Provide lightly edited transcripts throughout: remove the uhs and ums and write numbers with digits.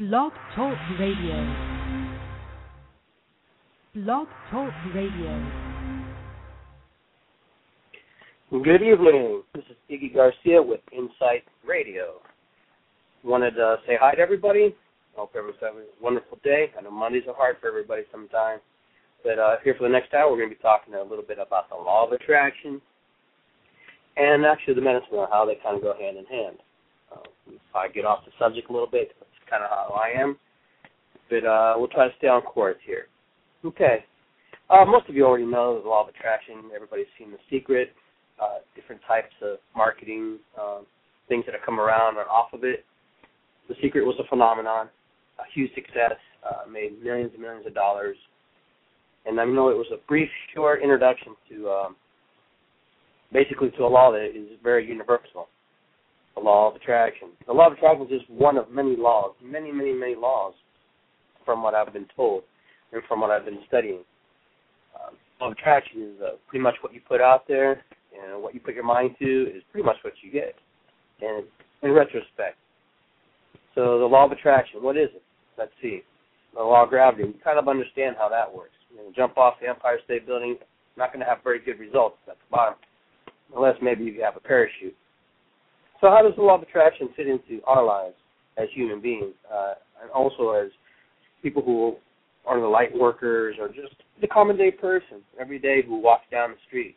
Blog Talk Radio. Blog Talk Radio. Good evening. This is Iggy Garcia with Insight Radio. Wanted to say hi to everybody. Hope everyone's having a wonderful day. I know Mondays are hard for everybody sometimes. But here for the next hour, we're going to be talking a little bit about the law of attraction and actually the medicine on how they kind of go hand in hand. If I get off the subject a little bit, that's kind of how I am. But we'll try to stay on course here. Okay. Most of you already know the law of attraction. Everybody's seen The Secret, different types of marketing, things that have come around or off of it. The Secret was a phenomenon, a huge success, made millions and millions of dollars. And I know it was a brief, short introduction to basically to a law that is very universal, the law of attraction. The law of attraction is just one of many laws, many, many, many laws from what I've been told and from what I've been studying. The law of attraction is pretty much what you put out there, and what you put your mind to is pretty much what you get, and in retrospect. So the law of attraction, what is it? Let's see. The law of gravity, you kind of understand how that works. Jump off the Empire State Building, not going to have very good results at the bottom, unless maybe you have a parachute. So how does the law of attraction fit into our lives as human beings, and also as people who are the light workers or just the common day person every day who walks down the street?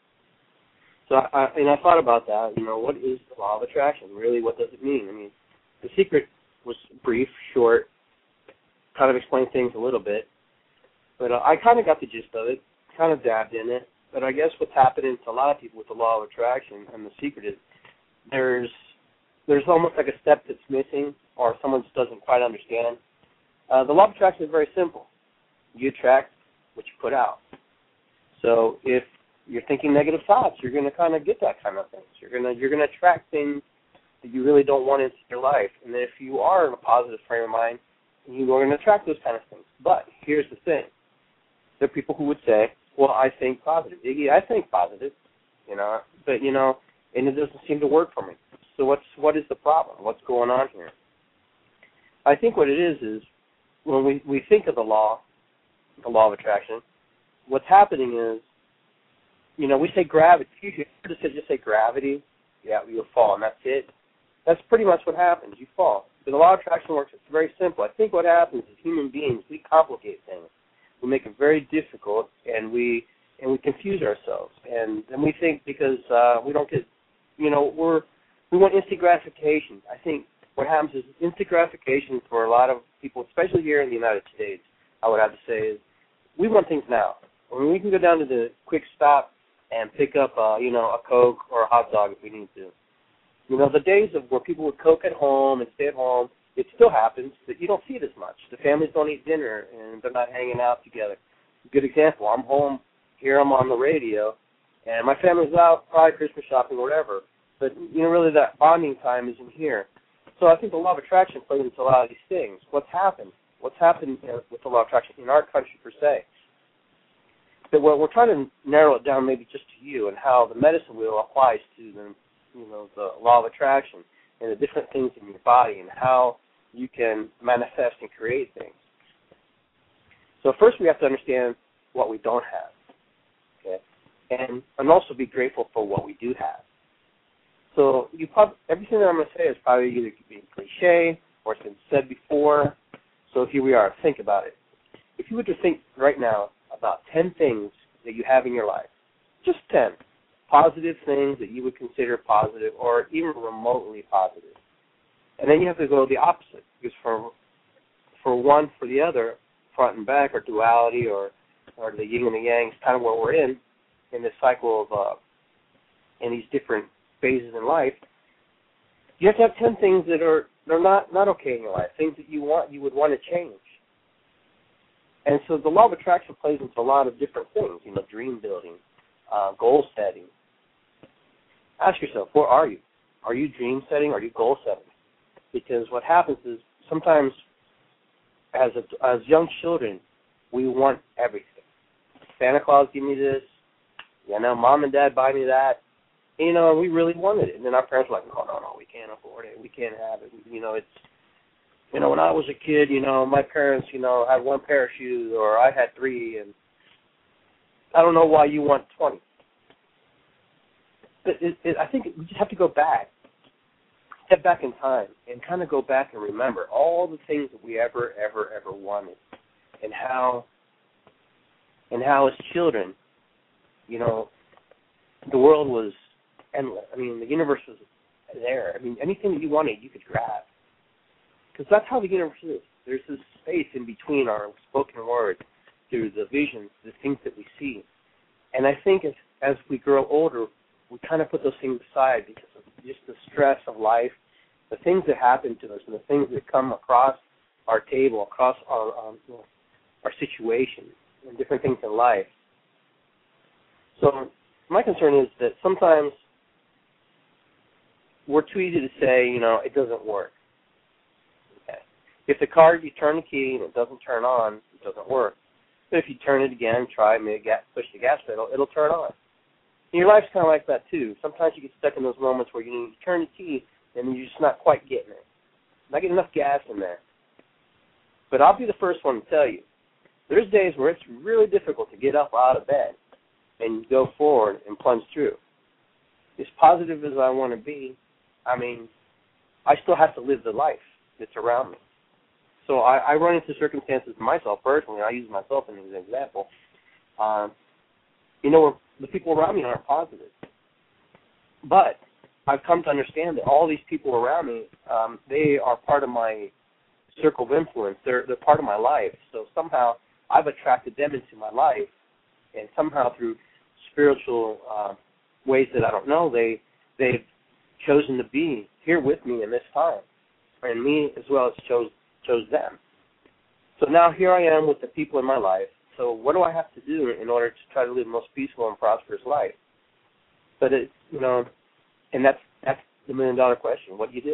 So I thought about that. What is the law of attraction? Really, what does it mean? I mean, The Secret was brief, short, kind of explained things a little bit. But I kind of got the gist of it, kind of dabbed in it. But I guess what's happening to a lot of people with the law of attraction and The Secret is there's almost like a step that's missing, or someone just doesn't quite understand. The law of attraction is very simple. You attract what you put out. So if you're thinking negative thoughts, you're going to kind of get that kind of things. You're going to attract things that you really don't want into your life. And if you are in a positive frame of mind, you are going to attract those kind of things. But here's the thing. There are people who would say, well, I think positive. Iggy, I think positive, but, and it doesn't seem to work for me. So what is the problem? What's going on here? I think what it is when we think of the law of attraction, what's happening is, we say gravity. If you just say gravity, yeah, you'll fall, and that's it. That's pretty much what happens. You fall. But the law of attraction works. It's very simple. I think what happens is human beings, we complicate things. We make it very difficult, and we confuse ourselves. And we think because we don't get, we want instant gratification. I think what happens is instant gratification for a lot of people, especially here in the United States, I would have to say, is we want things now. I mean, we can go down to the quick stop and pick up, a Coke or a hot dog if we need to. The days of where people would cook at home and stay at home, it still happens, but you don't see it as much. The families don't eat dinner, and they're not hanging out together. Good example, I'm home, here I'm on the radio, and my family's out, probably Christmas shopping or whatever, but, really that bonding time isn't here. So I think the law of attraction plays into a lot of these things. What's happened with the law of attraction in our country per se? But we're trying to narrow it down maybe just to you and how the medicine wheel applies to the law of attraction and the different things in your body and how you can manifest and create things. So first we have to understand what we don't have, okay, and also be grateful for what we do have. So everything that I'm going to say is probably either being cliche or it's been said before. So here we are. Think about it. If you were to think right now about 10 things that you have in your life, just 10 positive things that you would consider positive or even remotely positive. And then you have to go the opposite, because for one, for the other, front and back, or duality, or the yin and the yang is kind of where we're in this cycle of, in these different phases in life. You have to have 10 things that are not okay in your life, things that you would want to change. And so the law of attraction plays into a lot of different things, dream building, goal setting. Ask yourself, where are you? Are you dream setting? Are you goal setting? Because what happens is sometimes as young children, we want everything. Santa Claus, give me this. Mom and Dad, buy me that. We really wanted it. And then our parents were like, no, we can't afford it. We can't have it. you know, when I was a kid, you know, my parents, you know, had one pair of shoes, or I had 3, and I don't know why you want 20. But I think we just have to go back, step back in time, and kind of go back and remember all the things that we ever wanted, and how as children, you know, the world was endless. I mean, the universe was there. I mean, anything that you wanted, you could grab. Because that's how the universe is. There's this space in between our spoken word, through the visions, the things that we see. And I think as we grow older, we kind of put those things aside because of just the stress of life, the things that happen to us, and the things that come across our table, across our situation, and different things in life. So my concern is that sometimes we're too easy to say, you know, it doesn't work. Okay. If the car, you turn the key and it doesn't turn on, it doesn't work. But if you turn it again, try, maybe push the gas pedal, it'll turn on. And your life's kind of like that too. Sometimes you get stuck in those moments where you need to turn the key and you're just not quite getting it. Not getting enough gas in there. But I'll be the first one to tell you, there's days where it's really difficult to get up out of bed and go forward and plunge through. As positive as I want to be, I mean, I still have to live the life that's around me. So I run into circumstances myself personally. I use myself as an example. You know, where the people around me aren't positive. But I've come to understand that all these people around me, they are part of my circle of influence. They're part of my life. So somehow I've attracted them into my life, and somehow through spiritual ways that I don't know, they've chosen to be here with me in this time, and me as well as chose them. So now here I am with the people in my life. So what do I have to do in order to try to live the most peaceful and prosperous life? But it, you know, and that's the $1 million question. What do you do?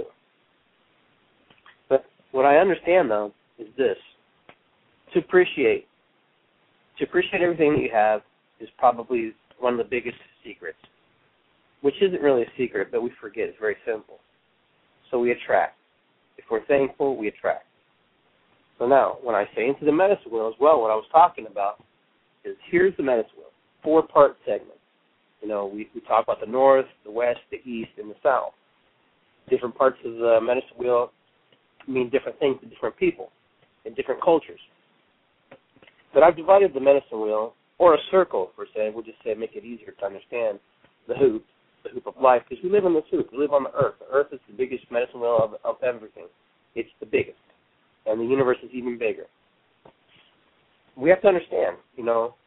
But what I understand though is this: to appreciate everything that you have is probably one of the biggest secrets, which isn't really a secret, but we forget. It's very simple. So we attract. If we're thankful, we attract. So now, when I say into the medicine wheel as well, what I was talking about is here's the medicine wheel, 4-part segment. You know, we talk about the north, the west, the east, and the south. Different parts of the medicine wheel mean different things to different people in different cultures. But I've divided the medicine wheel, or a circle, per se. We'll just say make it easier to understand the hoop of life, because we live in this hoop. We live on the earth. The earth is the biggest medicine wheel of everything. It's the biggest. And the universe is even bigger. We have to understand, you know,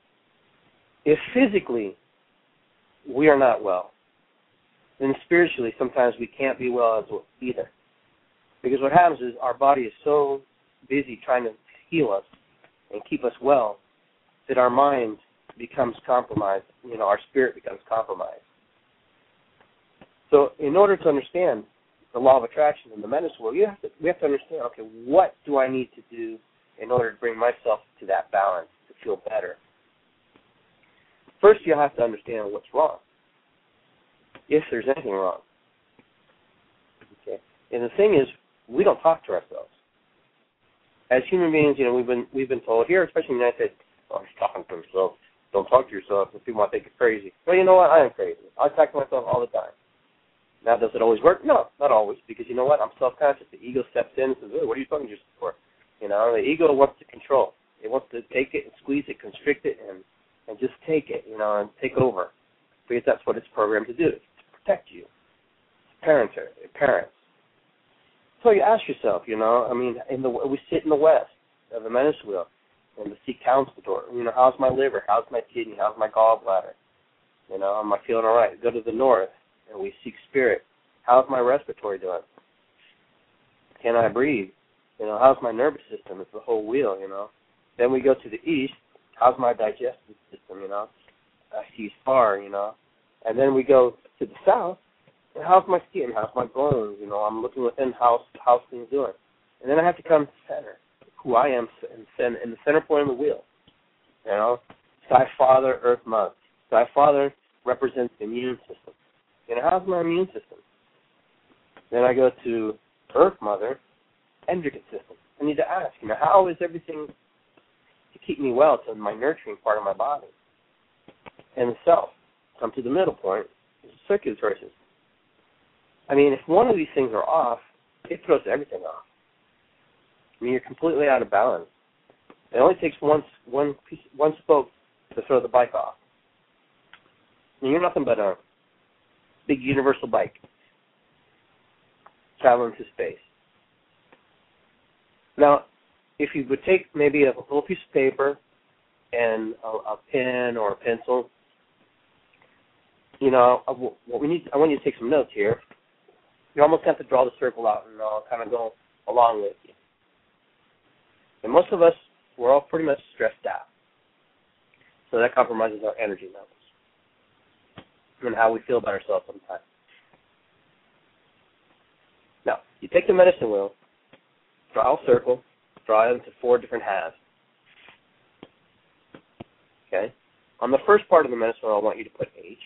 if physically we are not well, then spiritually sometimes we can't be well either. Because what happens is our body is so busy trying to heal us and keep us well that our mind becomes compromised, you know, our spirit becomes compromised. So in order to understand the law of attraction in the medicine world, we have to understand, okay, what do I need to do in order to bring myself to that balance, to feel better? First, you have to understand what's wrong, if there's anything wrong. Okay. And the thing is, we don't talk to ourselves. As human beings, you know, we've been told here, especially in the United States, oh, he's talking to himself. Don't talk to yourself. And people might think it's crazy. Well, you know what? I am crazy. I talk to myself all the time. Now, does it always work? No, not always, because you know what? I'm self-conscious. The ego steps in and says, oh, what are you talking to yourself for? You know, the ego wants to control. It wants to take it and squeeze it, constrict it, and just take it, you know, and take over, because that's what it's programmed to do, to protect you. Parents. So you ask yourself, you know, I mean, we sit in the west of the medicine wheel and the seek counsel door. You know, how's my liver? How's my kidney? How's my gallbladder? You know, am I feeling all right? Go to the north and we seek spirit. How's my respiratory doing? Can I breathe? You know, how's my nervous system? It's the whole wheel, you know. Then we go to the east. How's my digestive system, you know? I see far, you know. And then we go to the south. And how's my skin? How's my bones? You know, I'm looking within how's things doing. And then I have to come to center, who I am in the center point of the wheel. You know, Sky Father, Earth Mother. Sky Father represents the immune system. You know, how's my immune system? Then I go to Earth Mother, endocrine system. I need to ask, how is everything to keep me well to my nurturing part of my body? And the self. Come to the middle point, is the circulatory system. If one of these things are off, it throws everything off. You're completely out of balance. It only takes one spoke to throw the bike off. And you're nothing but a big universal bike traveling through space. Now, if you would take maybe a little piece of paper and a pen or a pencil, what we need. I want you to take some notes here. You almost have to draw the circle out, and I'll kind of go along with you. And most of us, we're all pretty much stressed out. So that compromises our energy levels and how we feel about ourselves sometimes. Now, you take the medicine wheel, draw a circle, draw it into 4 different halves. Okay? On the first part of the medicine wheel, I want you to put H.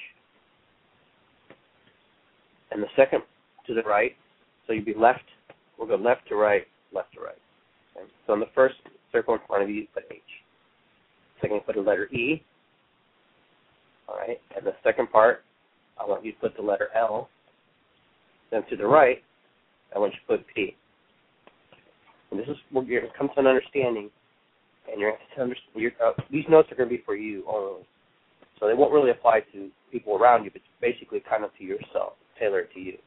And the second to the right, so you'll be left, we'll go left to right, left to right. Okay? So in the first circle in front of you, put H. Second, put the letter E. All right, and the second part, I want you to put the letter L. Then to the right, I want you to put P. And this is where you're going to come to an understanding, and you're going to understand, these notes are going to be for you only. So they won't really apply to people around you, but basically kind of to yourself, tailored to you.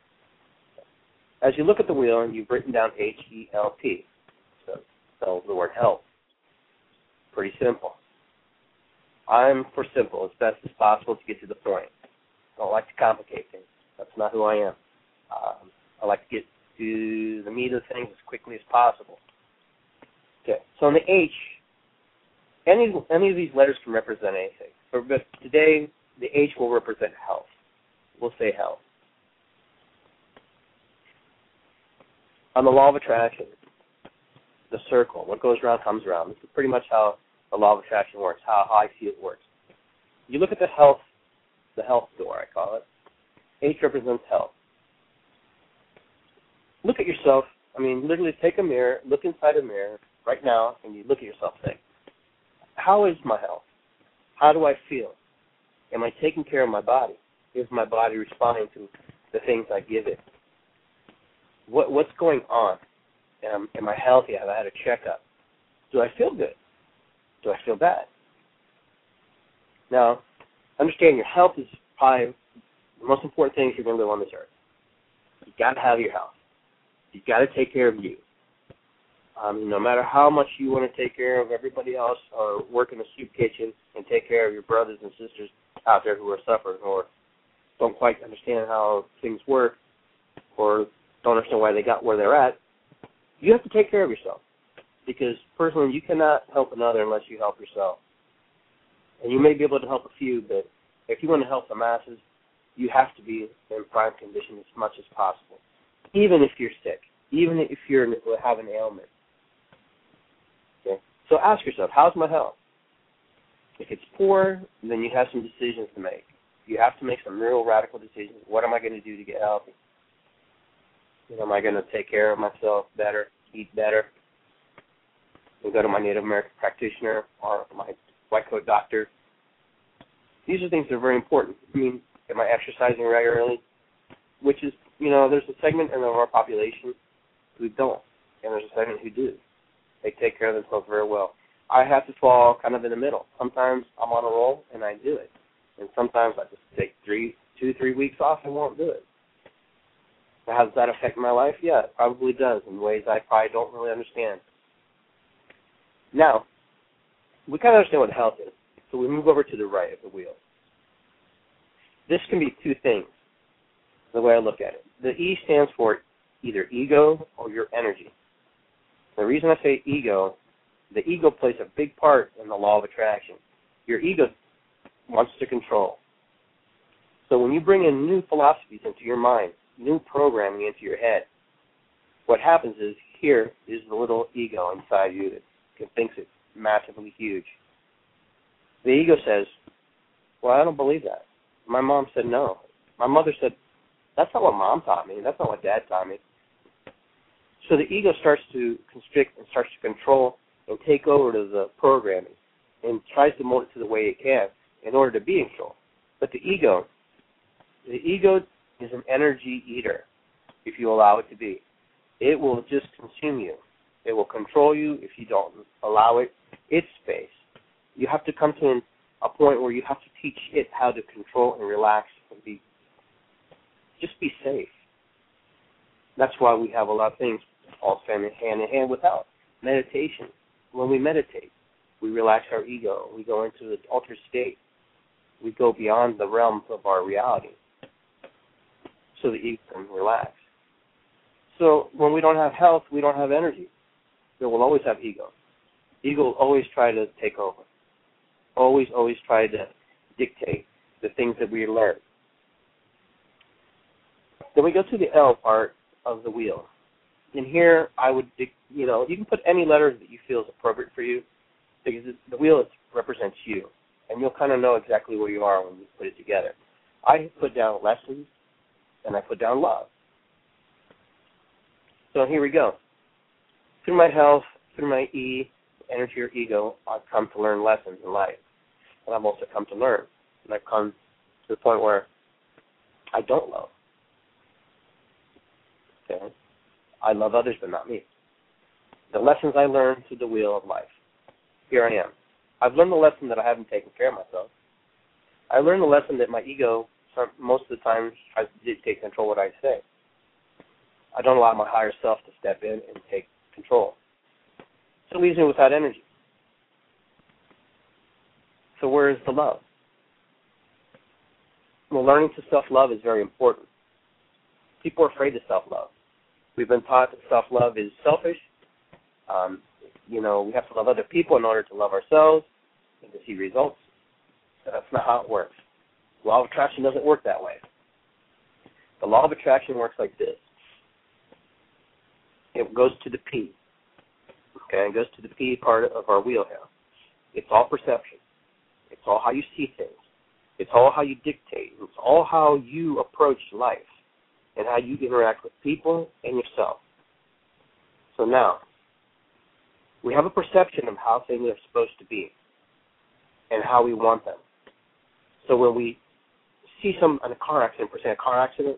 As you look at the wheel, you've written down H-E-L-P. So the word health. Pretty simple. I'm for simple, as best as possible to get to the point. I don't like to complicate things. That's not who I am. I like to get to the meat of things as quickly as possible. Okay, so on the H, any of these letters can represent anything. But today, the H will represent health. We'll say health. On the law of attraction, the circle, what goes around comes around. This is pretty much how the law of attraction works, how I see it works. You look at the health door, I call it. H represents health. Look at yourself. Literally take a mirror, look inside a mirror right now, and you look at yourself and say, how is my health? How do I feel? Am I taking care of my body? Is my body responding to the things I give it? What's going on? Am I healthy? Have I had a checkup? Do I feel good? Do I feel bad? Now, understand your health is probably the most important thing if you're going to live on this earth. You've got to have your health. You've got to take care of you. No matter how much you want to take care of everybody else or work in a soup kitchen and take care of your brothers and sisters out there who are suffering or don't quite understand how things work or don't understand why they got where they're at, you have to take care of yourself. Because personally, you cannot help another unless you help yourself. And you may be able to help a few, but if you want to help the masses, you have to be in prime condition as much as possible. Even if you're sick, even if you have an ailment. Okay? So ask yourself, how's my health? If it's poor, then you have some decisions to make. You have to make some real radical decisions. What am I going to do to get healthy? Am I going to take care of myself better, eat better, and go to my Native American practitioner or my white coat doctor? These are things that are very important. Am I exercising regularly? Which is, there's a segment of our population who don't, and there's a segment who do. They take care of themselves very well. I have to fall kind of in the middle. Sometimes I'm on a roll, and I do it. And sometimes I just take 2-3 weeks off and won't do it. How does that affect my life? Yeah, it probably does in ways I probably don't really understand. Now, we kind of understand what health is, so we move over to the right of the wheel. This can be two things, the way I look at it. The E stands for either ego or your energy. The reason I say ego, the ego plays a big part in the law of attraction. Your ego wants to control. So when you bring in new philosophies into your mind, new programming into your head, what happens is here is the little ego inside you that thinks it's massively huge. The ego says, well, I don't believe that. My mom said no. My mother said, that's not what Mom taught me. That's not what Dad taught me. So the ego starts to constrict and starts to control and take over to the programming and tries to mold it to the way it can in order to be in control. But the ego is an energy eater, if you allow it to be. It will just consume you. It will control you if you don't allow it its space. You have to come to a point where you have to teach it how to control and relax and be safe. That's why we have a lot of things all hand in hand with health. Meditation. When we meditate, we relax our ego. We go into the altered state. We go beyond the realms of our reality so the ego can relax. So when we don't have health, we don't have energy. So we'll always have ego. Ego will always try to take over. Always try to dictate the things that we learn. Then we go to the L part of the wheel. And here I would, you can put any letters that you feel is appropriate for you, because the wheel represents you. And you'll kind of know exactly where you are when you put it together. I put down lessons, and I put down love. So here we go. Through my health, through my E, energy or ego, I've come to learn lessons in life. And I've also come to learn. And I've come to the point where I don't love. Okay? I love others, but not me. The lessons I learned through the wheel of life. Here I am. I've learned the lesson that I haven't taken care of myself. I learned the lesson that my ego, most of the time, tries to take control of what I say. I don't allow my higher self to step in and take control. So it leaves me without energy. So where is the love? Well, learning to self-love is very important. People are afraid of self-love. We've been taught that self-love is selfish. We have to love other people in order to love ourselves and to see results. But that's not how it works. The law of attraction doesn't work that way. The law of attraction works like this. It goes to the P. Okay, it goes to the P part of our wheel here. It's all perception. It's all how you see things. It's all how you dictate. It's all how you approach life and how you interact with people and yourself. So now, we have a perception of how things are supposed to be and how we want them. So when we see in a car accident,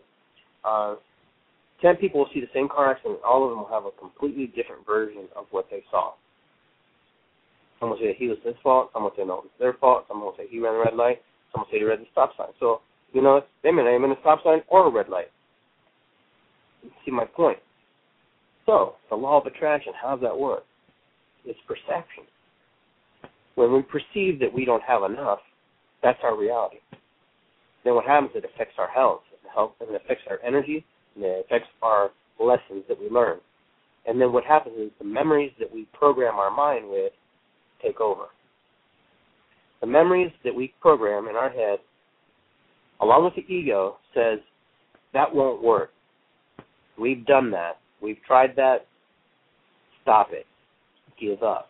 10 people will see the same car accident. All of them will have a completely different version of what they saw. Some will say he was his fault. Some will say no, it was their fault. Some will say he ran a red light. Some will say he read the stop sign. So, they may not even a stop sign or a red light. You see my point? So, the law of attraction, how does that work? It's perception. When we perceive that we don't have enough, that's our reality. Then what happens is it affects our health, and it affects our energy, and it affects our lessons that we learn. And then what happens is the memories that we program our mind with take over. The memories that we program in our head, along with the ego, says, that won't work. We've done that. We've tried that. Stop it. Give up.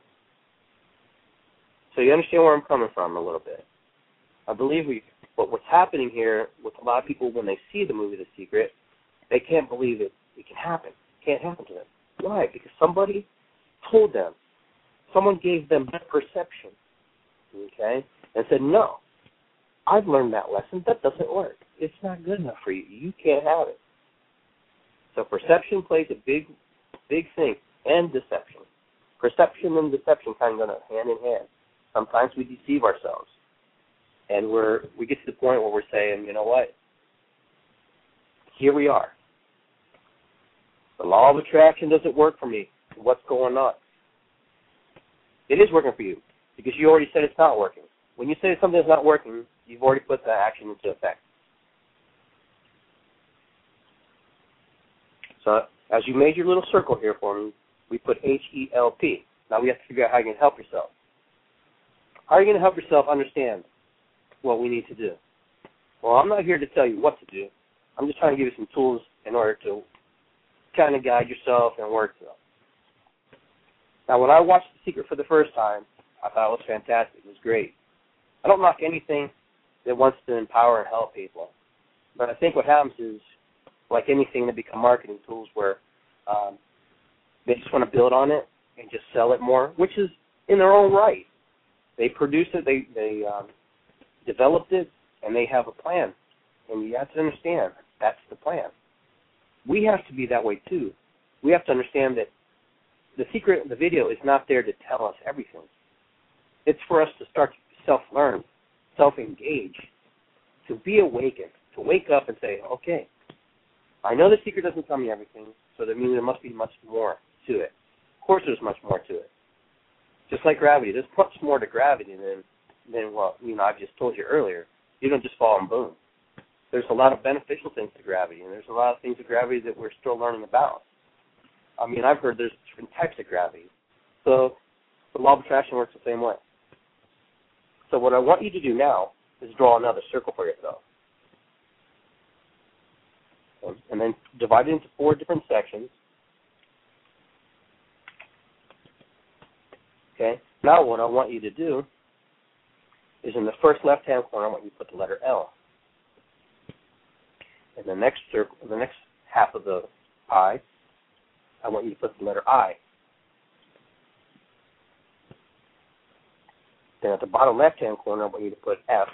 So you understand where I'm coming from a little bit. I believe what's happening here with a lot of people when they see the movie The Secret, they can't believe it can happen. It can't happen to them. Why? Because somebody told them. Someone gave them that perception, okay, and said, no, I've learned that lesson. That doesn't work. It's not good enough for you. You can't have it. So perception plays a big thing, and deception. Perception and deception kind of go hand in hand. Sometimes we deceive ourselves, and we get to the point where we're saying, you know what? Here we are. The law of attraction doesn't work for me. What's going on? It is working for you because you already said it's not working. When you say something's not working, you've already put that action into effect. So as you made your little circle here for me, we put H-E-L-P. Now we have to figure out how you can help yourself. How are you going to help yourself understand what we need to do? Well, I'm not here to tell you what to do. I'm just trying to give you some tools in order to kind of guide yourself and work through. Now, when I watched The Secret for the first time, I thought it was fantastic. It was great. I don't knock anything that wants to empower and help people. But I think what happens is, like anything, they become marketing tools where They just want to build on it and just sell it more, which is in their own right. They produced it, they developed it, and they have a plan. And you have to understand, that's the plan. We have to be that way too. We have to understand that the secret of the video is not there to tell us everything. It's for us to start to self-learn, self-engage, to be awakened, to wake up and say, okay, I know the secret doesn't tell me everything, so that means there must be much more to it. Of course there's much more to it. Just like gravity, there's much more to gravity than what I've just told you earlier. You don't just fall and boom. There's a lot of beneficial things to gravity, and there's a lot of things to gravity that we're still learning about. I mean, I've heard there's different types of gravity. So the law of attraction works the same way. So what I want you to do now is draw another circle for yourself. And then divide it into 4 different sections. Okay? Now what I want you to do is in the first left-hand corner, I want you to put the letter L. In the next circle, the next half of the pie, I want you to put the letter I. Then at the bottom left-hand corner, I want you to put F.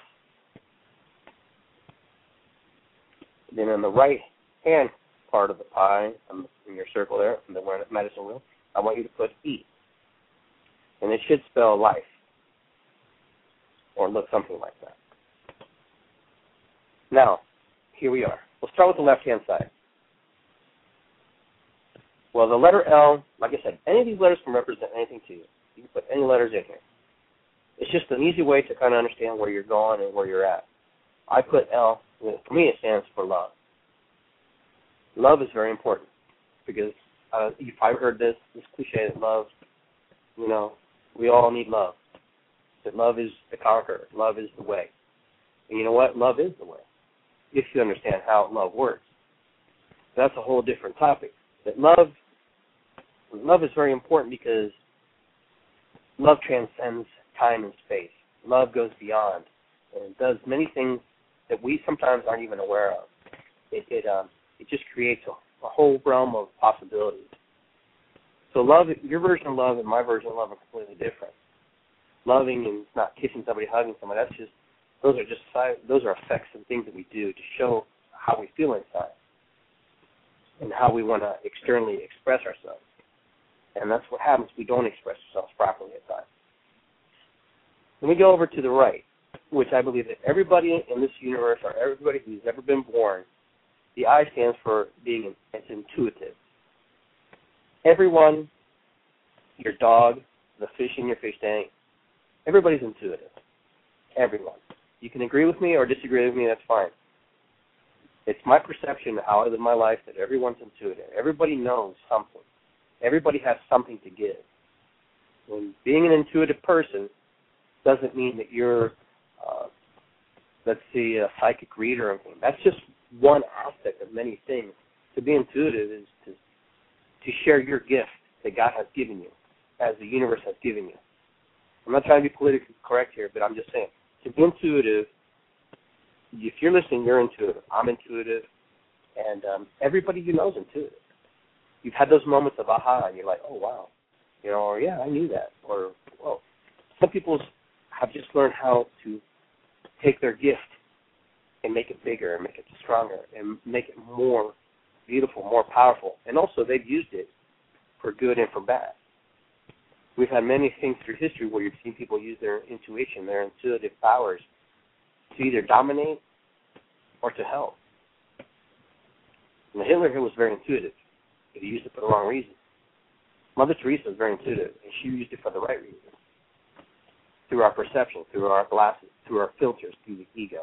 Then in the right-hand part of the pie, in your circle there, in the medicine wheel, I want you to put E. And it should spell life, or look something like that. Now, here we are. We'll start with the left-hand side. Well, the letter L, like I said, any of these letters can represent anything to you. You can put any letters in here. It's just an easy way to kind of understand where you're going and where you're at. I put L, for me it stands for love. Love is very important because if I've heard this cliche that love, we all need love. That love is the conqueror. Love is the way. And you know what? Love is the way, if you understand how love works. That's a whole different topic. That love is very important because love transcends time and space. Love goes beyond and does many things that we sometimes aren't even aware of. It just creates a whole realm of possibilities. So love, your version of love and my version of love are completely different. Loving and not kissing somebody, hugging somebody, those are effects and things that we do to show how we feel inside and how we want to externally express ourselves. And that's what happens. We don't express ourselves properly at times. Then we go over to the right, which I believe that everybody in this universe or everybody who's ever been born, the I stands for being intuitive. Everyone, your dog, the fish in your fish tank, everybody's intuitive. Everyone. You can agree with me or disagree with me, that's fine. It's my perception of how I live my life that everyone's intuitive. Everybody knows something. Everybody has something to give. When being an intuitive person doesn't mean that you're, let's see, a psychic reader or anything. That's just one aspect of many things. To be intuitive is to share your gift that God has given you, as the universe has given you. I'm not trying to be politically correct here, but I'm just saying, to be intuitive, if you're listening, you're intuitive. I'm intuitive, and everybody you know is intuitive. You've had those moments of aha, and you're like, oh, wow. Or yeah, I knew that. Or, well, some people have just learned how to take their gift and make it bigger and make it stronger and make it more beautiful, more powerful. And also they've used it for good and for bad. We've had many things through history where you've seen people use their intuition, their intuitive powers to either dominate or to help. And Hitler was very intuitive, but he used it for the wrong reason. Mother Teresa was very intuitive, and she used it for the right reason. Through our perception, through our glasses, through our filters, through the ego.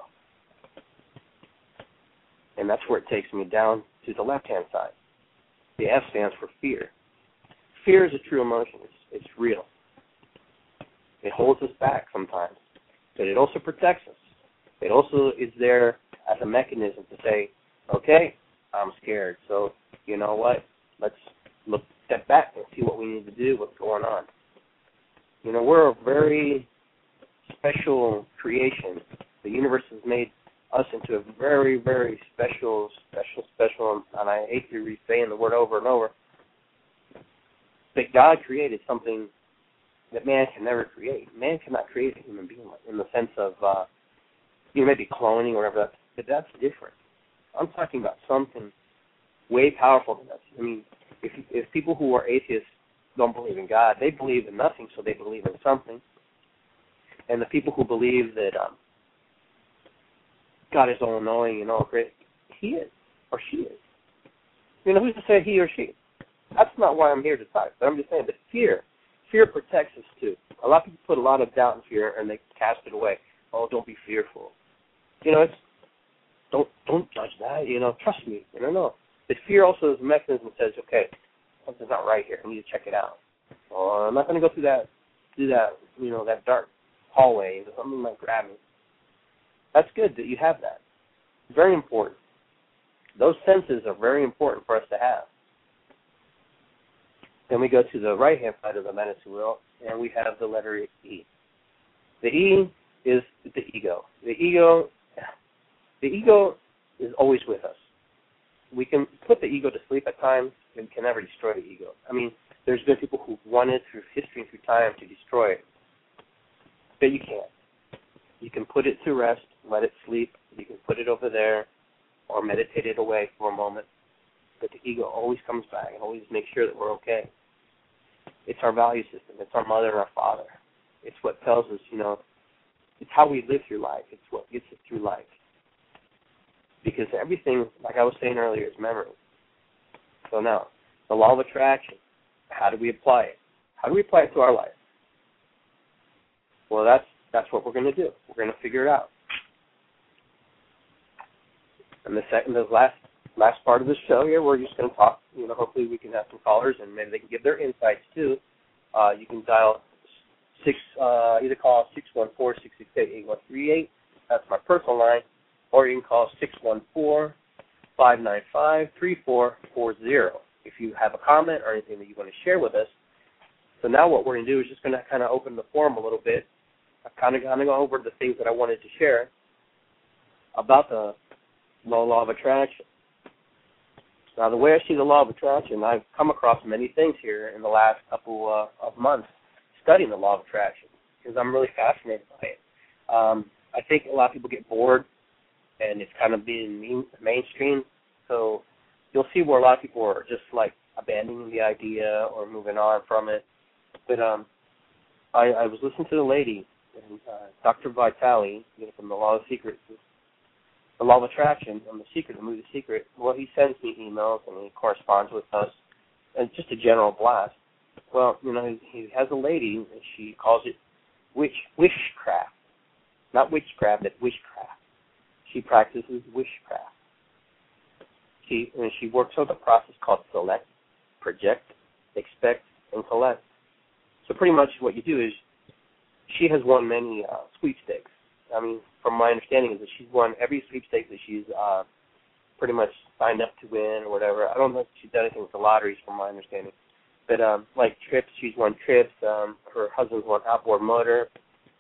And that's where it takes me down to the left-hand side. The F stands for fear. Fear is a true emotion. It's real. It holds us back sometimes, but it also protects us. It also is there as a mechanism to say, okay, I'm scared, so you know what? Let's step back and see what we need to do, what's going on. We're a very special creation. The universe has made us into a very, very special, and I hate to re-saying the word over and over, that God created something that man can never create. Man cannot create a human being in the sense of, maybe cloning or whatever, but that's different. I'm talking about something way powerful than that. I mean, if people who are atheists don't believe in God, they believe in nothing, so they believe in something. And the people who believe that God is all-knowing and all-great, he is, or she is. Who's to say he or she? That's not why I'm here to talk, but I'm just saying that fear protects us too. A lot of people put a lot of doubt in fear, and they cast it away. Oh, don't be fearful. It's don't judge that. Trust me. No. But fear also is a mechanism that says, okay, something's not right here. I need to check it out. Or I'm not going to go through that, that dark hallway. Something might grab me. That's good that you have that. Very important. Those senses are very important for us to have. Then we go to the right-hand side of the medicine wheel, and we have the letter E. The E is the ego. The ego is always with us. We can put the ego to sleep at times, and we can never destroy the ego. I mean, there's been people who've wanted through history and through time to destroy it, but you can't. You can put it to rest, let it sleep. You can put it over there or meditate it away for a moment, but the ego always comes back and always makes sure that we're okay. It's our value system. It's our mother and our father. It's what tells us, it's how we live through life. It's what gets us through life. Because everything, like I was saying earlier, is memory. So now, the law of attraction, how do we apply it? How do we apply it to our life? Well, that's what we're going to do. We're going to figure it out. And the last part of the show here, we're just going to talk. Hopefully we can have some callers and maybe they can give their insights too. You can dial either call 614-668-8138. That's my personal line, or you can call 614-595-3440 if you have a comment or anything that you want to share with us. So now what we're going to do is just going to kind of open the forum a little bit. I've kind of gone over the things that I wanted to share about the law of attraction. Now, the way I see the law of attraction, I've come across many things here in the last couple of months studying the law of attraction because I'm really fascinated by it. I think a lot of people get bored, and it's kind of being mainstream. So you'll see where a lot of people are just like abandoning the idea or moving on from it. But I was listening to the lady, Dr. Vitale, from the Law of Secrets, the Law of Attraction, and the movie The Secret. Well, he sends me emails and he corresponds with us, and just a general blast. Well, he has a lady, and she calls it witchcraft. Not witchcraft, but witchcraft. She practices witchcraft. She works with a process called select, project, expect, and collect. So pretty much what you do is she has won many sweepstakes. I mean, from my understanding is that she's won every sweepstake that she's pretty much signed up to win or whatever. I don't know if she's done anything with the lotteries from my understanding. But like trips, she's won trips. Her husband's won outboard motor.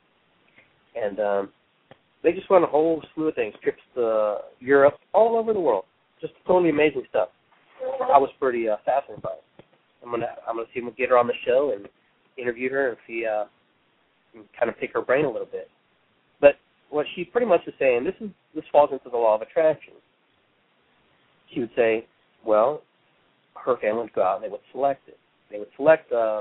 And they just won a whole slew of things, trips to Europe, all over the world. Just totally amazing stuff. I was pretty fascinated by it. I'm gonna see if we can get her on the show and interview her and see and kind of pick her brain a little bit. But what she pretty much is saying, this falls into the law of attraction. She would say, well, her family would go out and they would select it. They would select, a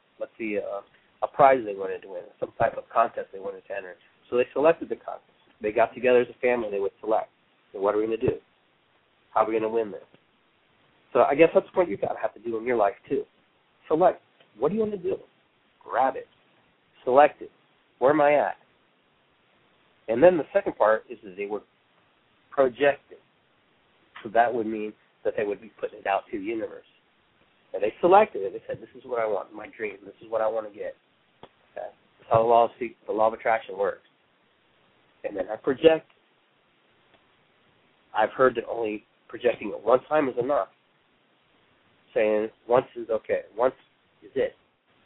prize they wanted to win, some type of contest they wanted to enter. So they selected the contest. They got together as a family. They would select. So what are we going to do? How are we going to win this? So I guess that's what you got to have to do in your life too. Select. What do you want to do? Grab it. Select it. Where am I at? And then the second part is that they would project it. So that would mean that they would be putting it out to the universe. And they selected it. They said, this is what I want, my dream. This is what I want to get. Okay? That's how the law of attraction works. And then I project. I've heard that only projecting it one time is enough. Saying once is okay. Once is it.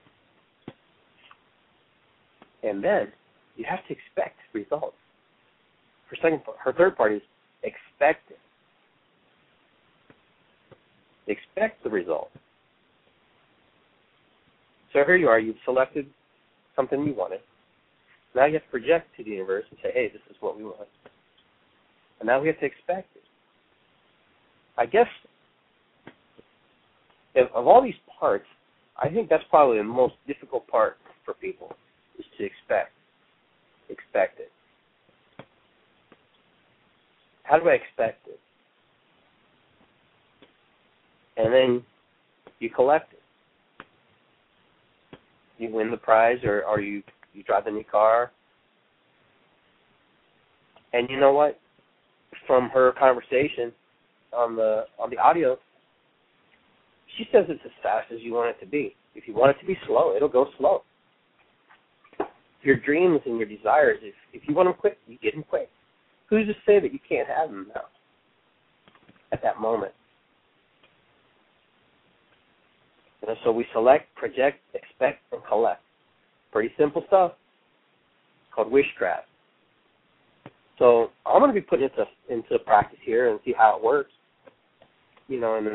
And then you have to expect results. Her third part is expect it. Expect the result. So here you are. You've selected something you wanted. Now you have to project to the universe and say, hey, this is what we want. And now we have to expect it. I guess of all these parts, I think that's probably the most difficult part for people is to expect it. How do I expect it? And then you collect it. You win the prize, or you drive the new car. And you know what? From her conversation on the audio, she says it's as fast as you want it to be. If you want it to be slow, it'll go slow. Your dreams and your desires, if you want them quick, you get them quick. Who's to say that you can't have them now at that moment? And so we select, project, expect, and collect. Pretty simple stuff. It's called wishcraft. So I'm going to be putting it into practice here and see how it works. In the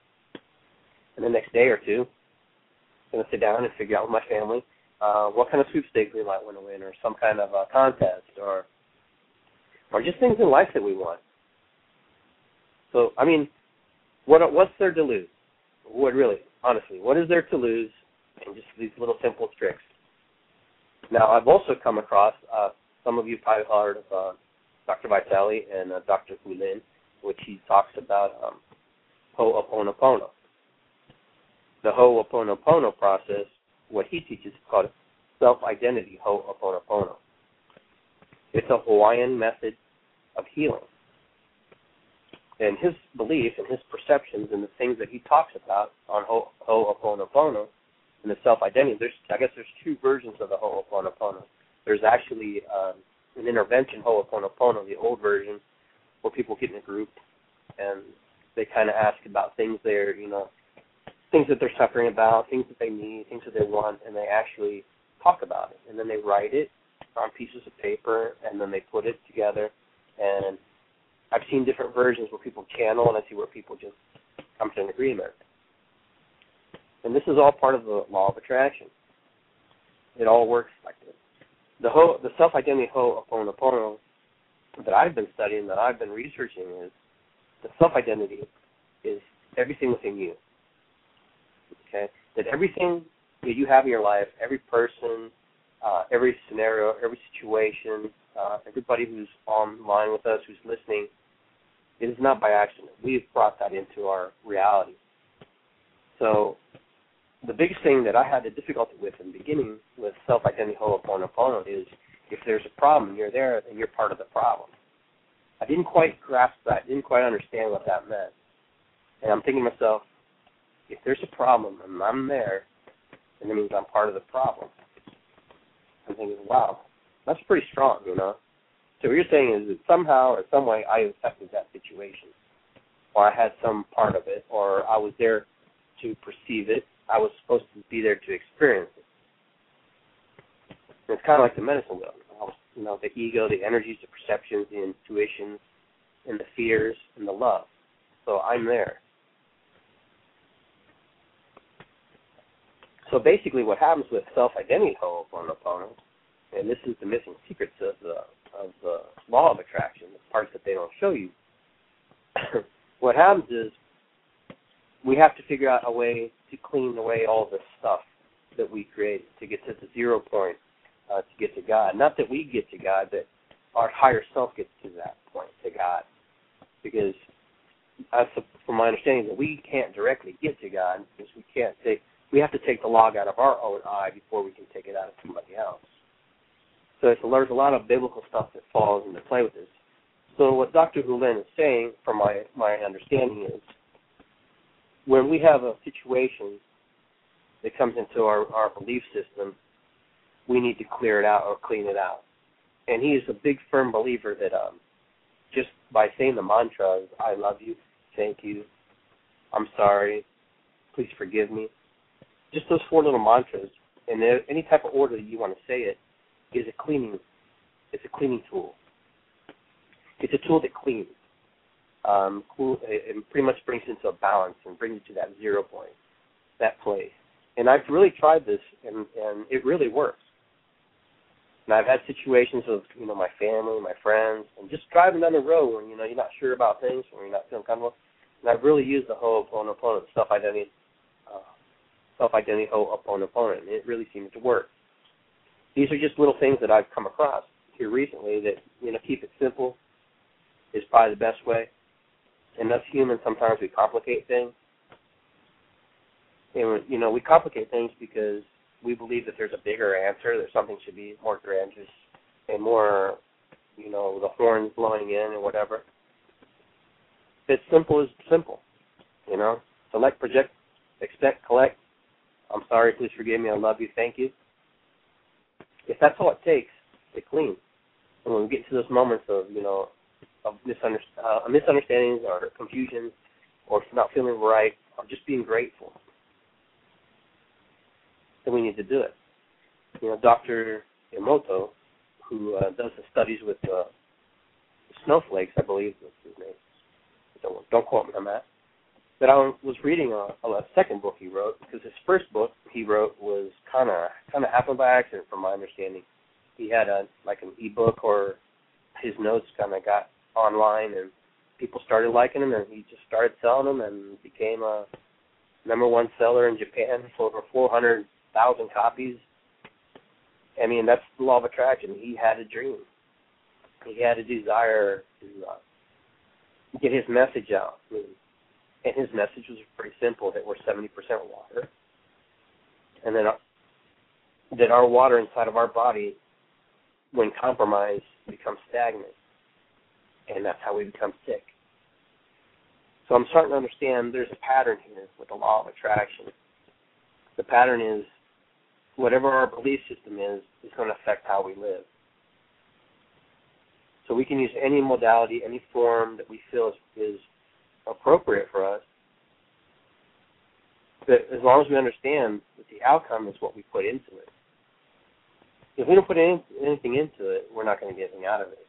next day or two, I'm going to sit down and figure out with my family what kind of sweepstakes we might want to win, or some kind of contest, or just things in life that we want. So, what's there to lose? Honestly, what is there to lose in just these little simple tricks? Now, I've also come across, some of you probably heard of Dr. Vitale and Dr. Hulin, which he talks about Ho'oponopono. The Ho'oponopono process, what he teaches is called self-identity Ho'oponopono. It's a Hawaiian method of healing. And his belief and his perceptions and the things that he talks about on Ho'oponopono and the self-identity, there's two versions of the Ho'oponopono. There's actually an intervention Ho'oponopono, the old version, where people get in a group and they kind of ask about things things that they're suffering about, things that they need, things that they want, and they actually talk about it. And then they write it on pieces of paper, and then they put it together. And I've seen different versions where people channel, and I see where people just come to an agreement. And this is all part of the law of attraction. It all works like this. The self-identity Ho'oponopono that I've been studying, that I've been researching, is the self-identity is everything within you. Okay? That everything that you have in your life, every person, every scenario, every situation, everybody who's online with us, who's listening, it is not by accident. We've brought that into our reality. So the biggest thing that I had the difficulty with in the beginning with self-identity Ho'oponopono is if there's a problem, you're there, and you're part of the problem. I didn't quite grasp that. Didn't quite understand what that meant. And I'm thinking to myself, if there's a problem and I'm there, then it means I'm part of the problem. I'm thinking, wow, that's pretty strong, So what you're saying is that somehow or some way I affected that situation, or I had some part of it, or I was there to perceive it. I was supposed to be there to experience it. And it's kind of like the medicine wheel. The ego, the energies, the perceptions, the intuitions, and the fears, and the love. So I'm there. So basically what happens with self-identity Ho'oponopono, and this is the missing secrets of the law of attraction, the parts that they don't show you, what happens is we have to figure out a way to clean away all the stuff that we created to get to the 0 point, to get to God. Not that we get to God, but our higher self gets to that point, to God. Because from my understanding, that we can't directly get to God because we have to take the log out of our own eye before we can take it out of somebody else. So there's a lot of biblical stuff that falls into play with this. So what Dr. Hulin is saying, from my understanding, is when we have a situation that comes into our belief system, we need to clear it out or clean it out. And he is a big, firm believer that just by saying the mantras, I love you, thank you, I'm sorry, please forgive me, just those 4 little mantras, and any type of order that you want to say it, is a cleaning tool. It's a tool that cleans. It pretty much brings into a balance and brings you to that 0 point, that place. And I've really tried this, and it really works. And I've had situations of, my family, my friends, and just driving down the road when, you're not sure about things, when you're not feeling comfortable. And I've really used the Ho'oponopono, self-identity Ho'oponopono, and it really seems to work. These are just little things that I've come across here recently that, keep it simple is probably the best way. And us humans, sometimes we complicate things. And, we complicate things because we believe that there's a bigger answer, that something should be more grandiose and more, the horns blowing in and whatever. It's simple as simple, Select, project, expect, collect. I'm sorry, please forgive me, I love you, thank you. If that's all it takes, it's clean. And when we get to those moments of, of misunderstandings or confusion or not feeling right or just being grateful, then we need to do it. Dr. Emoto, who does the studies with snowflakes, I believe was his name. Don't quote me on that. But I was reading a second book he wrote, because his first book he wrote was kind of happened by accident, from my understanding. He had an ebook, or his notes kind of got online, and people started liking them, and he just started selling them, and became a #1 seller in Japan for over 400,000 copies. I mean, that's the law of attraction. He had a dream. He had a desire to get his message out. And his message was pretty simple, that we're 70% water, and that our water inside of our body, when compromised, becomes stagnant, and that's how we become sick. So I'm starting to understand there's a pattern here with the law of attraction. The pattern is whatever our belief system is going to affect how we live. So we can use any modality, any form that we feel is appropriate for us, but as long as we understand that the outcome is what we put into it. If we don't put anything into it, we're not going to get anything out of it.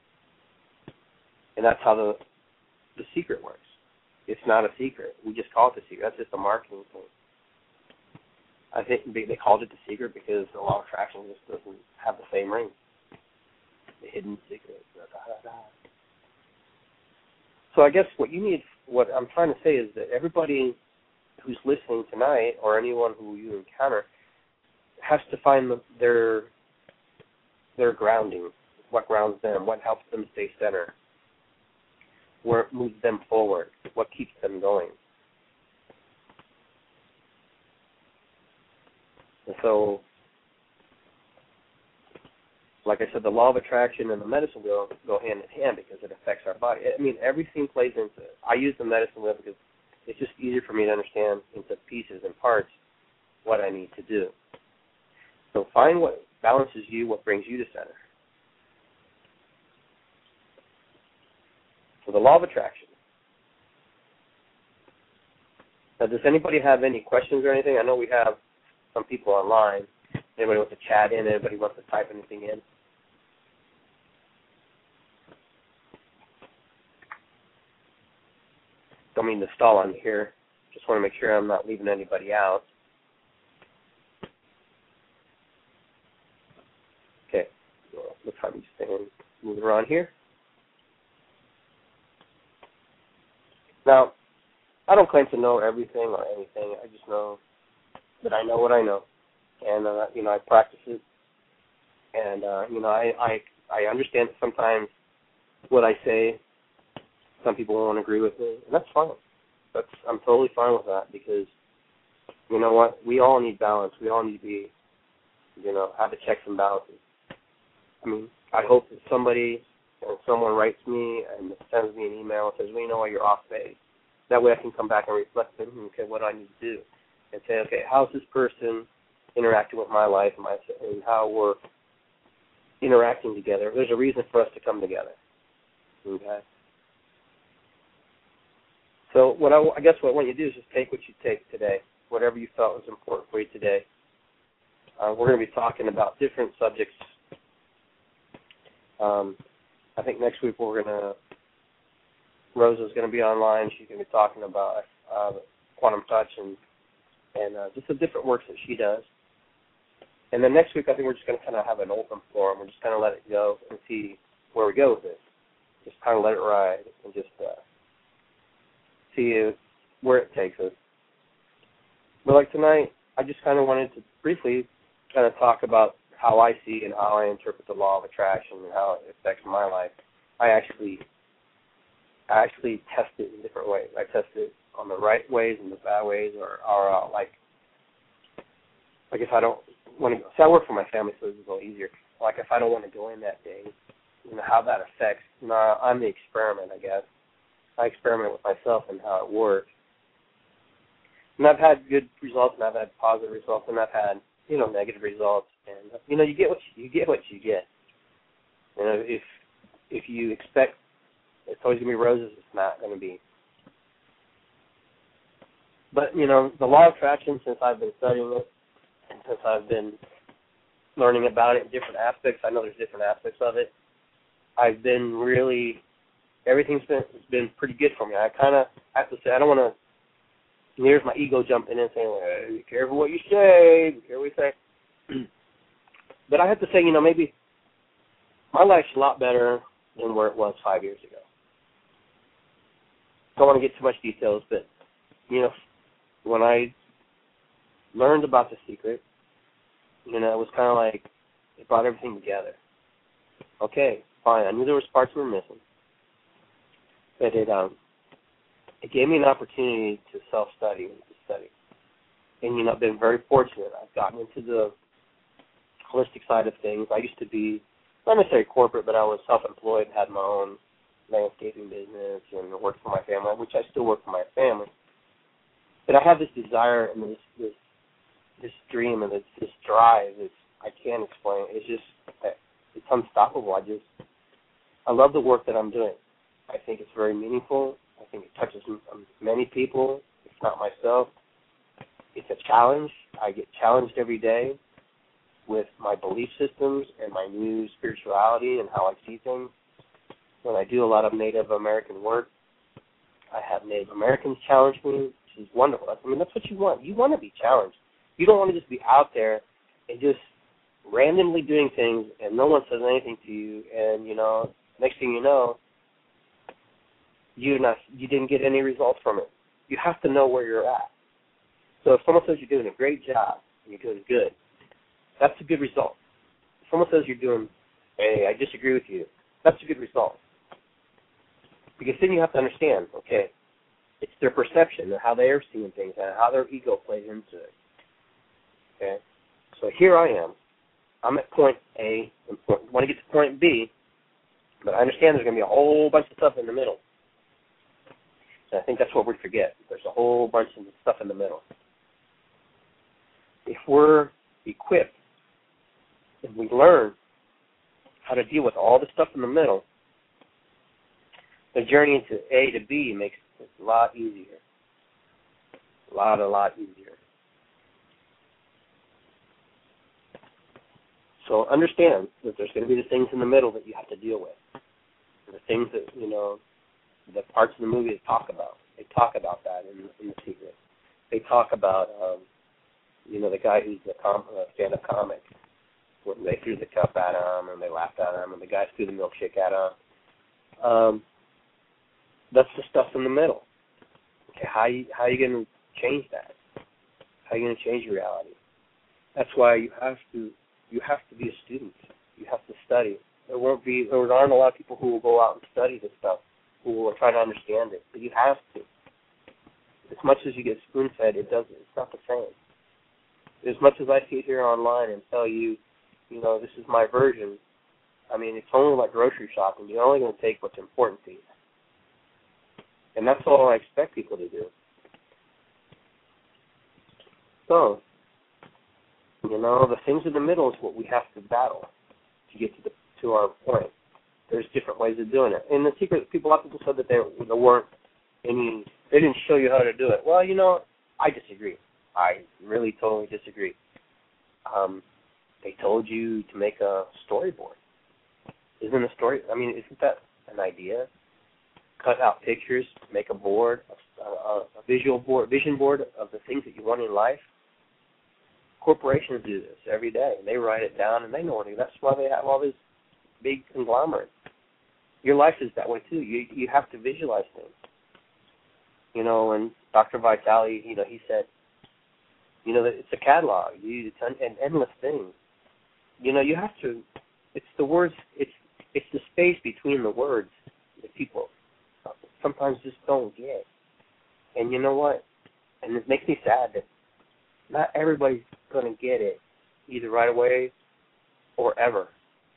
And that's how the secret works. It's not a secret. We just call it the secret. That's just a marketing thing. I think they called it the secret because the law of attraction just doesn't have the same ring. The hidden secret. So I guess what I'm trying to say is that everybody who's listening tonight, or anyone who you encounter, has to find their grounding, what grounds them, what helps them stay centered, what moves them forward, what keeps them going. And so, like I said, the law of attraction and the medicine wheel go hand in hand because it affects our body. I mean, everything plays into it. I use the medicine wheel because it's just easier for me to understand into pieces and parts what I need to do. So find what balances you, what brings you to center. So the law of attraction. Now, does anybody have any questions or anything? I know we have some people online. Anybody wants to chat in? Anybody wants to type anything in? Don't mean to stall on you here. Just want to make sure I'm not leaving anybody out. Okay. Well, looks like I'm just moving around here. Now, I don't claim to know everything or anything. I just know that I know what I know. And, I practice it. And, I understand that sometimes what I say, some people won't agree with me, and that's fine. I'm totally fine with that because, you know what, we all need balance. We all need to be, have the checks and balances. I mean, I hope that someone writes me and sends me an email and says, well, you know what, you're off base. That way I can come back and reflect on, okay, what do I need to do? And say, okay, how's this person interacting with my life and how we're interacting together? There's a reason for us to come together. Okay? So I guess what I want you to do is just take what you take today, whatever you felt was important for you today. We're going to be talking about different subjects. I think next week Rosa's going to be online. She's going to be talking about quantum touch and just the different works that she does. And then next week, I think we're just going to kind of have an open forum. We're just kind of let it go and see where we go with it. Just kind of let it ride and just see where it takes us. But like tonight, I just kind of wanted to briefly kind of talk about how I see and how I interpret the law of attraction and how it affects my life. I actually test it in different ways. I test it on the right ways and the bad ways, or like if I don't want to go. See, I work for my family, so it's a little easier. Like if I don't want to go in that day, how that affects. I'm the experiment, I guess. I experiment with myself and how it works. And I've had good results, and I've had positive results, and I've had negative results. And you get what you get. If you expect it's always going to be roses, it's not going to be. But, the law of attraction, since I've been studying it, and since I've been learning about it in different aspects, I know there's different aspects of it, I've been really, everything's been pretty good for me. I have to say, I don't want to, here's my ego jumping in saying, hey, be careful what you say, be careful what you say. But I have to say, maybe my life's a lot better than where it was 5 years ago. Don't want to get too much details, but, when I learned about The Secret, it was kind of like it brought everything together. Okay, fine. I knew there was parts that were missing, but it gave me an opportunity to self-study and to study. And, I've been very fortunate. I've gotten into the holistic side of things. I used to be, not necessarily corporate, but I was self-employed, had my own landscaping business, and worked for my family, which I still work for my family. But I have this desire and this dream and this drive. I can't explain. It's unstoppable. I love the work that I'm doing. I think it's very meaningful. I think it touches many people, if not myself. It's a challenge. I get challenged every day with my belief systems and my new spirituality and how I see things. When I do a lot of Native American work, I have Native Americans challenge me, which is wonderful. That's what you want. You want to be challenged. You don't want to just be out there and just randomly doing things and no one says anything to you, and, next thing you know, you didn't get any results from it. You have to know where you're at. So if someone says you're doing a great job and you're doing good, that's a good result. If someone says you're doing, hey, I disagree with you, that's a good result. Because then you have to understand, okay, it's their perception and how they're seeing things and how their ego plays into it. Okay? So here I am. I'm at point A and want to get to point B, but I understand there's going to be a whole bunch of stuff in the middle. And I think that's what we forget. There's a whole bunch of stuff in the middle. If we're equipped and we learn how to deal with all the stuff in the middle, the journey into A to B makes it a lot easier. A lot easier. So understand that there's going to be the things in the middle that you have to deal with. The things that, the parts of the movie that talk about. They talk about that in The Secret. They talk about, the guy who's a stand-up comic. When they threw the cup at him and they laughed at him and the guys threw the milkshake at him. That's the stuff in the middle. Okay, how are you going to change that? How are you going to change your reality? That's why you have to be a student. You have to study. There aren't a lot of people who will go out and study this stuff, who will try to understand it. But you have to. As much as you get spoon-fed, it's not the same. As much as I sit here online and tell you, this is my version, it's only like grocery shopping. You're only going to take what's important to you. And that's all I expect people to do. So, the things in the middle is what we have to battle to get to our point. There's different ways of doing it. In The Secret, a lot of people said that there weren't any, they didn't show you how to do it. Well, I disagree. I really totally disagree. They told you to make a storyboard. Isn't that an idea? Cut out pictures, make a board, vision board of the things that you want in life. Corporations do this every day. They write it down, and they know what to do. That's why they have all these big conglomerates. Your life is that way, too. You have to visualize things. You know, and Dr. Vitale, you know, he said, you know, that it's a catalog. It's an endless thing. You know, you have to, it's the words, it's the space between the words that people sometimes just don't get. And you know what? And it makes me sad that not everybody's going to get it either right away or ever.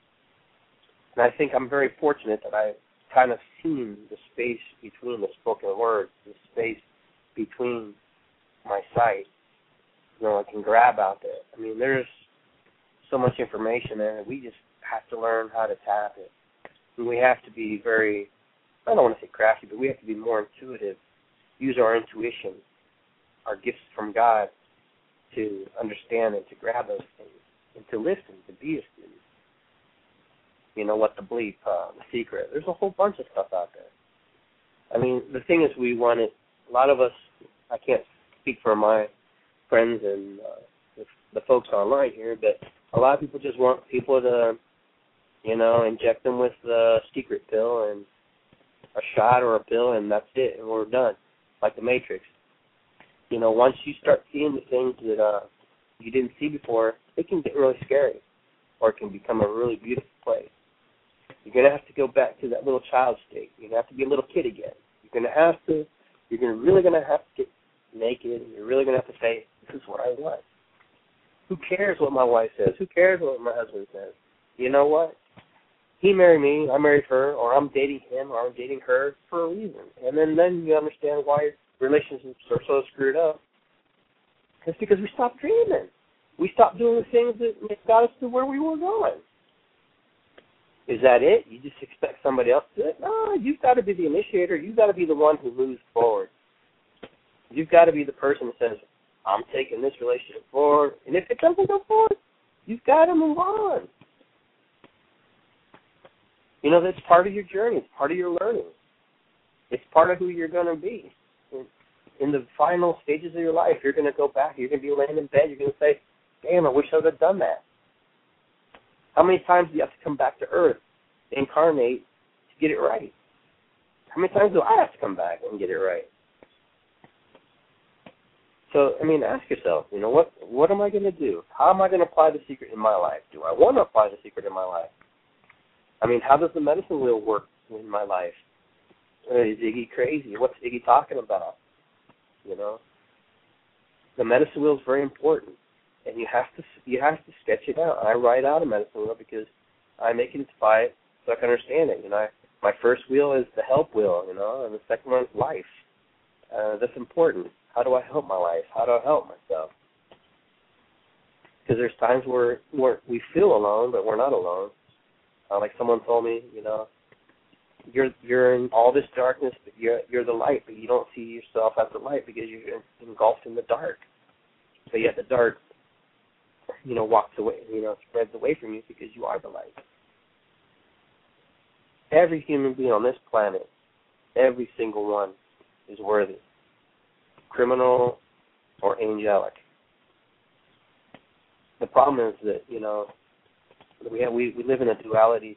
And I think I'm very fortunate that I've kind of seen the space between the spoken words, the space between my sight. You know, I can grab out there. I mean, there's so much information there, and we just have to learn how to tap it. And we have to be very, I don't want to say crafty, but we have to be more intuitive, use our intuition, our gifts from God to understand and to grab those things and to listen, to be a student. You know, What the Bleep, The Secret. There's a whole bunch of stuff out there. I mean, the thing is we want it, a lot of us, I can't speak for my friends and the folks online here, but a lot of people just want people to, you know, inject them with the secret pill and a shot or a pill, and that's it, and we're done, like the Matrix. You know, once you start seeing the things that you didn't see before, it can get really scary, or it can become a really beautiful place. You're going to have to go back to that little child state. You're going to have to be a little kid again. You're really going to have to get naked, and you're really going to have to say, this is what I want. Who cares what my wife says? Who cares what my husband says? You know what? He married me, I married her, or I'm dating him, or I'm dating her for a reason. And then you understand why relationships are so screwed up. It's because we stopped dreaming. We stopped doing the things that got us to where we were going. Is that it? You just expect somebody else to do it? No, you've got to be the initiator. You've got to be the one who moves forward. You've got to be the person that says, I'm taking this relationship forward. And if it doesn't go forward, you've got to move on. You know, that's part of your journey. It's part of your learning. It's part of who you're going to be. In the final stages of your life, you're going to go back. You're going to be laying in bed. You're going to say, damn, I wish I would have done that. How many times do you have to come back to Earth, incarnate, to get it right? How many times do I have to come back and get it right? So, I mean, ask yourself, you know, what am I going to do? How am I going to apply the secret in my life? Do I want to apply the secret in my life? I mean, how does the medicine wheel work in my life? Is Iggy crazy? What's Iggy talking about? You know, the medicine wheel is very important, and you have to sketch it out. I write out a medicine wheel because I make it by it so I can understand it. You know, my first wheel is the help wheel, you know, and the second one is life. That's important. How do I help my life? How do I help myself? Because there's times where we feel alone, but we're not alone. Like someone told me, you know, you're in all this darkness, but you're the light, but you don't see yourself as the light because you're engulfed in the dark. So yet the dark, you know, walks away, you know, spreads away from you because you are the light. Every human being on this planet, every single one, is worthy, criminal or angelic. The problem is that, you know, we live in a duality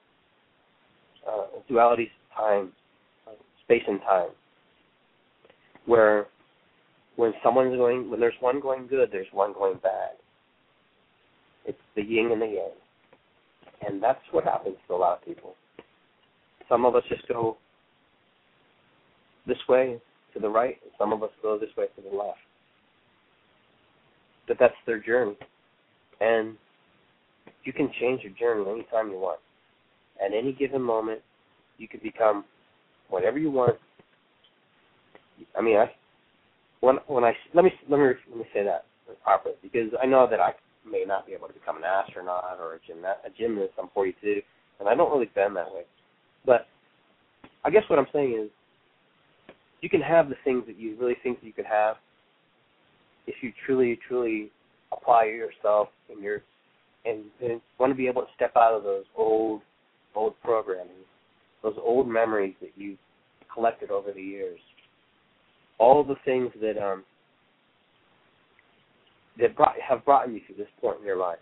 space and time, where when there's one going good, there's one going bad. It's the yin and the yang, and that's what happens to a lot of people. Some of us just go this way to the right, and some of us go this way to the left. But that's their journey, and you can change your journey anytime you want. At any given moment, you can become whatever you want. I mean, let me say that properly, because I know that I may not be able to become an astronaut or a gymnast. I'm 42, and I don't really bend that way. But I guess what I'm saying is, you can have the things that you really think that you could have if you truly, truly apply yourself and want to be able to step out of those old programming, those old memories that you've collected over the years. all the things that have brought you to this point in your life.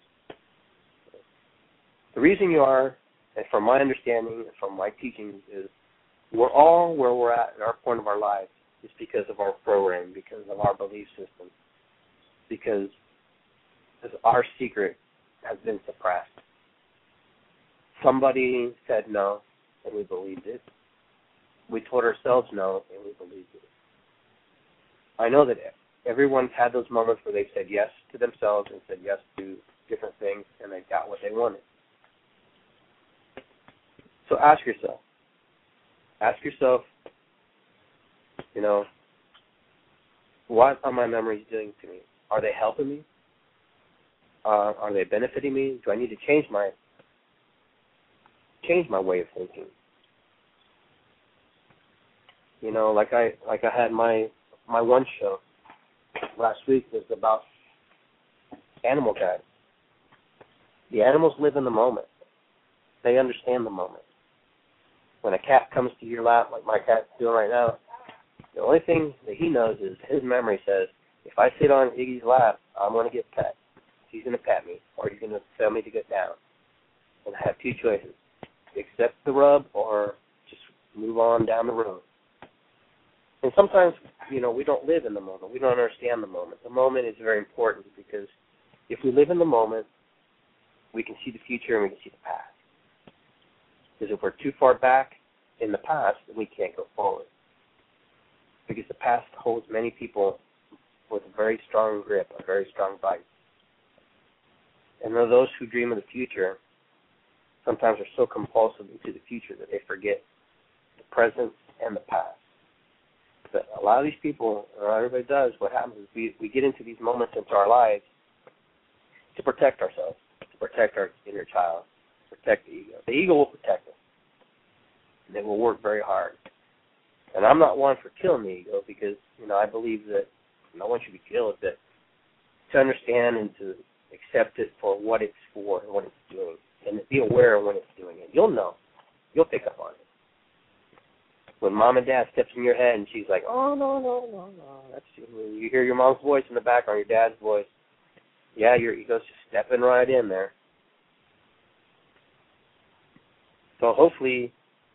The reason you are, and from my understanding, and from my teachings, is we're all where we're at our point of our lives is because of our program, because of our belief system, because our secret has been suppressed. Somebody said no, and we believed it. We told ourselves no, and we believed it. I know that everyone's had those moments where they've said yes to themselves and said yes to different things, and they got what they wanted. So ask yourself, what are my memories doing to me? Are they helping me? Are they benefiting me? Do I need to change my way of thinking? Like I had my one show last week was about animal guides. The animals live in the moment. They understand the moment. When a cat comes to your lap, like my cat's doing right now, the only thing that he knows is his memory says, if I sit on Iggy's lap, I'm going to get pet. He's going to pet me, or he's going to tell me to get down. And I have two choices: accept the rub or just move on down the road. And sometimes, we don't live in the moment. We don't understand the moment. The moment is very important because if we live in the moment, we can see the future and we can see the past. Because if we're too far back in the past, then we can't go forward. Because the past holds many people with a very strong grip, a very strong bite. And those who dream of the future sometimes are so compulsive into the future that they forget the present and the past. But a lot of these people, or everybody does, what happens is we get into these moments into our lives to protect ourselves, to protect our inner child, protect the ego. The ego will protect us. And it will work very hard. And I'm not one for killing the ego because, I believe that no one should be killed, but to understand and to accept it for what it's for and what it's doing, and be aware of when it's doing it. You'll know. You'll pick up on it. When mom and dad steps in your head and she's like, oh, no, that's you hear your mom's voice in the background, your dad's voice. Yeah, your ego's just stepping right in there. So hopefully,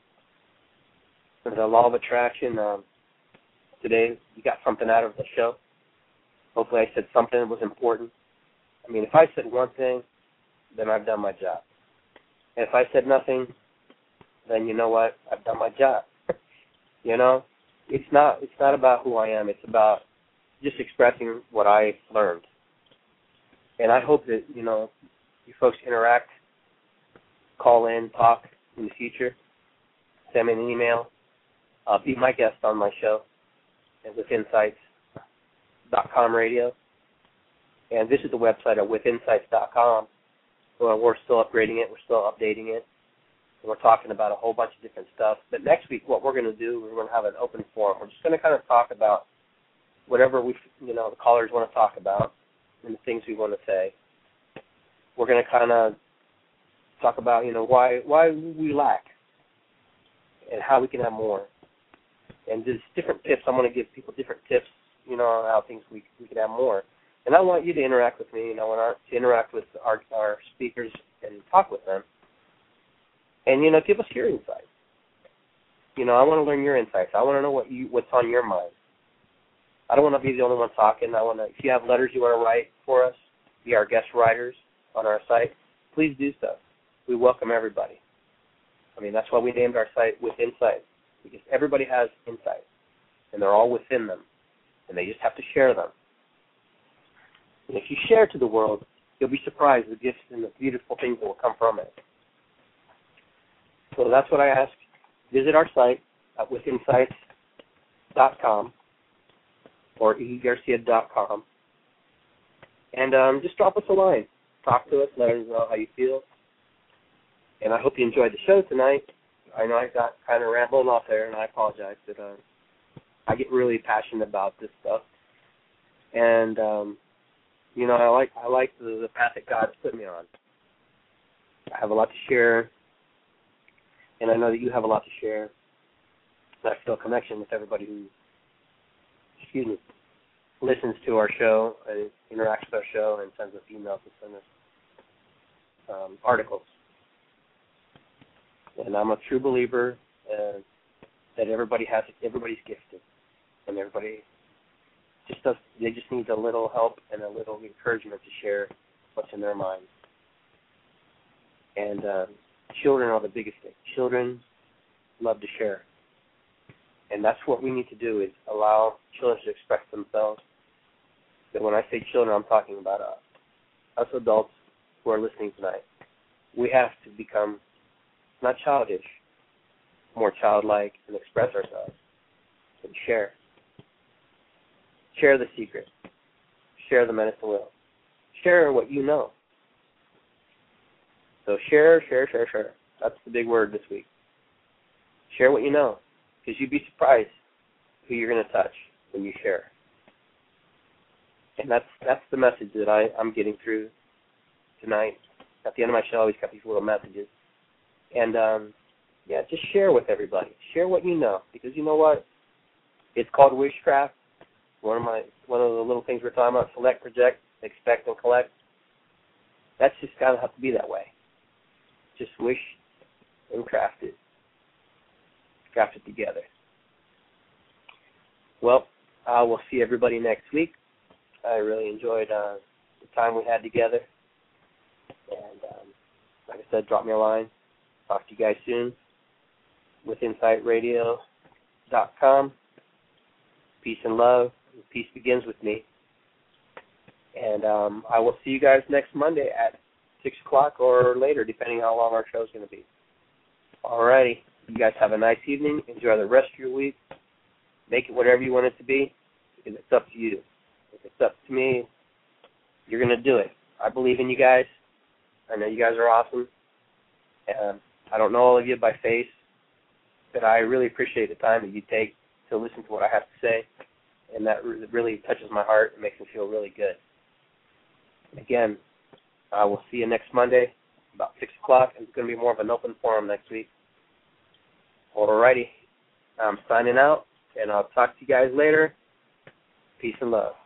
the law of attraction, today you got something out of the show. Hopefully I said something that was important. I mean, if I said one thing, then I've done my job. And if I said nothing, then you know what? I've done my job. It's not about who I am. It's about just expressing what I learned. And I hope that, you folks interact, call in, talk in the future, send me an email, be my guest on my show at withinsights.com radio. And visit the website at withinsights.com. We're still upgrading it. We're still updating it. We're talking about a whole bunch of different stuff. But next week, what we're going to do, we're going to have an open forum. We're just going to kind of talk about whatever the callers want to talk about and the things we want to say. We're going to kind of talk about, why we lack and how we can have more. And just different tips. I'm going to give people different tips, on how things we can have more. And I want you to interact with me, and I want to interact with our speakers and talk with them. And, give us your insights. I want to learn your insights. I want to know what's on your mind. I don't want to be the only one talking. If you have letters you want to write for us, be our guest writers on our site, please do so. We welcome everybody. I mean, that's why we named our site With Insight, because everybody has insight, and they're all within them, and they just have to share them. And if you share to the world, you'll be surprised at the gifts and the beautiful things that will come from it. So that's what I ask. Visit our site at withinsights.com or iggygarcia.com. And just drop us a line. Talk to us. Let us know how you feel. And I hope you enjoyed the show tonight. I know I got kind of rambling off there, and I apologize. But I get really passionate about this stuff. And, I like the path that God's put me on. I have a lot to share. And I know that you have a lot to share. And I feel a connection with everybody listens to our show and interacts with our show and sends us emails and sends us articles. And I'm a true believer that everybody's gifted, and everybody they just need a little help and a little encouragement to share what's in their minds. And children are the biggest thing. Children love to share. And that's what we need to do, is allow children to express themselves. But when I say children, I'm talking about us adults who are listening tonight. We have to become not childish, more childlike, and express ourselves and share. Share the secret. Share the medicine wheel. Share what you know. So share. That's the big word this week. Share what you know, because you'd be surprised who you're going to touch when you share. And that's the message that I'm getting through tonight. At the end of my show, I always got these little messages. And, just share with everybody. Share what you know, because you know what? It's called witchcraft. One of the little things we're talking about, select, project, expect, and collect. That's just got to have to be that way. Just wish and craft it. Craft it together. Well, we'll see everybody next week. I really enjoyed the time we had together. And like I said, drop me a line. Talk to you guys soon with InsightRadio.com. Peace and love. Peace begins with me. And I will see you guys next Monday at 6 o'clock or later, depending how long our show is going to be. All righty. You guys have a nice evening. Enjoy the rest of your week. Make it whatever you want it to be, because it's up to you. If it's up to me, you're going to do it. I believe in you guys. I know you guys are awesome. And I don't know all of you by face, but I really appreciate the time that you take to listen to what I have to say. And that really touches my heart and makes me feel really good. Again, I will see you next Monday about 6 o'clock. It's going to be more of an open forum next week. All righty. I'm signing out, and I'll talk to you guys later. Peace and love.